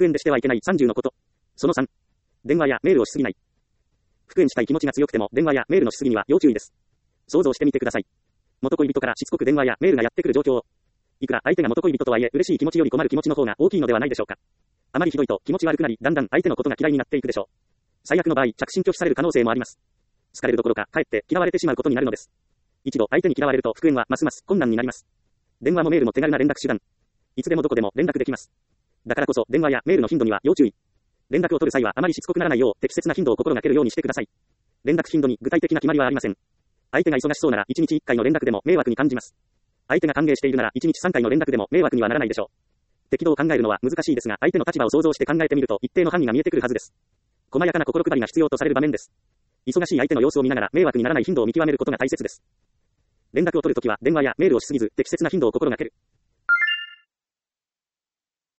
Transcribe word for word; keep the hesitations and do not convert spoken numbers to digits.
復縁でしてはいけないさんじゅうのこと。そのさん、電話やメールをしすぎない。復縁したい気持ちが強くても電話やメールのしすぎには要注意です。想像してみてください。元恋人からしつこく電話やメールがやってくる状況を。いくら相手が元恋人とはいえ嬉しい気持ちより困る気持ちの方が大きいのではないでしょうか。あまりひどいと気持ち悪くなり、だんだん相手のことが嫌いになっていくでしょう。最悪の場合、着信拒否される可能性もあります。好かれるどころか、かえって嫌われてしまうことになるのです。一度相手に嫌われると復縁はますます困難になります。電話もメールも手軽な連絡手段。いつでもどこでも連絡できます。だからこそ電話やメールの頻度には要注意。連絡を取る際はあまりしつこくならないよう適切な頻度を心がけるようにしてください。連絡頻度に具体的な決まりはありません。相手が忙しそうならいちにちいっかいの連絡でも迷惑に感じます。相手が歓迎しているならいちにちさんかいの連絡でも迷惑にはならないでしょう。適度を考えるのは難しいですが、相手の立場を想像して考えてみると一定の範囲が見えてくるはずです。細やかな心配りが必要とされる場面です。忙しい相手の様子を見ながら迷惑にならない頻度を見極めることが大切です。連絡を取るときは電話やメールをしすぎず適切な頻度を心がける。